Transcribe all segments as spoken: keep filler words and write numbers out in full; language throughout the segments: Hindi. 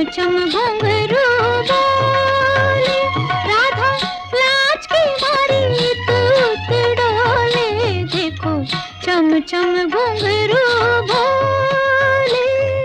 चम घुंघरू बोले, राधा लाज की मारी तूत डोले, देखो चम चम घुंघरू बोले।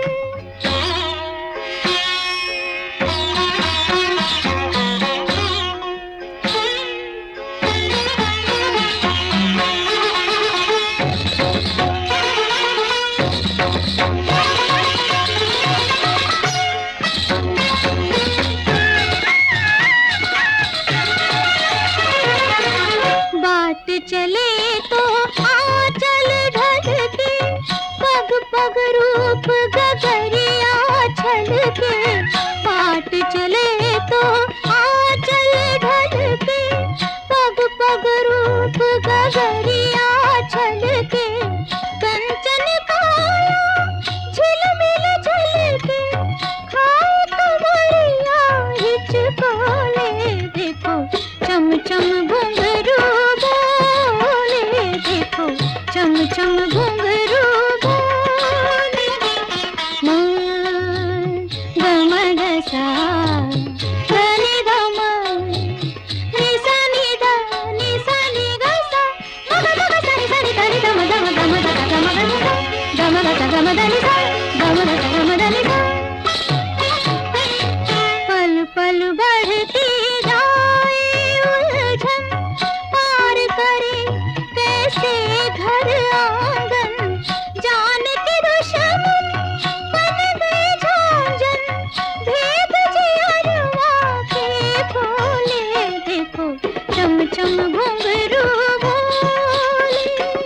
बाट चले तो आंचल ढलके, पग पग रूप गगरिया छलके। बाट चले तो आंचल ढलके, पग पग रूप गगरिया छलके। कंचन काया झिलमिल झलके, खाए कमरिया हिचकोले, देखो चम चम घुंघरू चम चम घुंघरू बोले। गम गसा धनि धम निसा नि ध निसा नि गसा, मग मग सनि सनि धनि धम धम धम ध गम धनि ध, गम ग गम धनि ध, गम ग गम धनि ध। पल पल बढ़ती जाए उलझन, पार करे कैसे घर आंगन, जान के दुश्मन बन गए झांझन, भेद जियरवा के खोले, देखो चम चम घुंघरू बोले।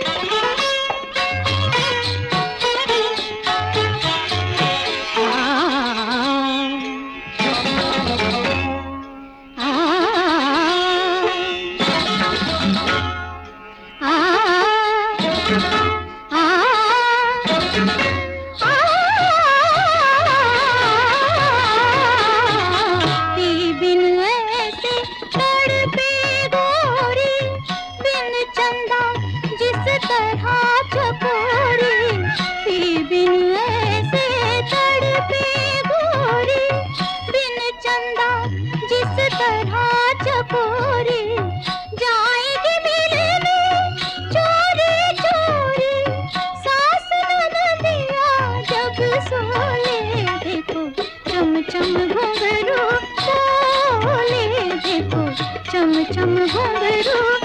जिस तरह चकोरी जाएगी मिलने चोरी चोरी, सास ननदिया जब सोले, देखो चम चम घुंघरू बोले, देखो चम चम घुंघरू